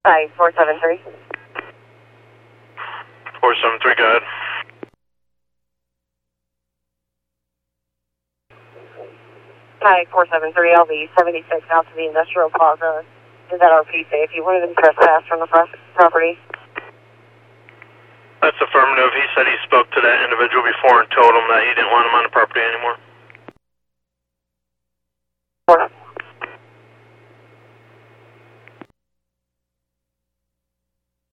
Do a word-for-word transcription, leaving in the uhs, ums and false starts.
Hi, four seven three. four seven three, go ahead. Hi, four seven three, L V seventy-six out to the Industrial Plaza. Is that R P safe? You wanted to trespass from the front property? That's affirmative. He said he spoke to that individual before and told him that he didn't want him on the property anymore.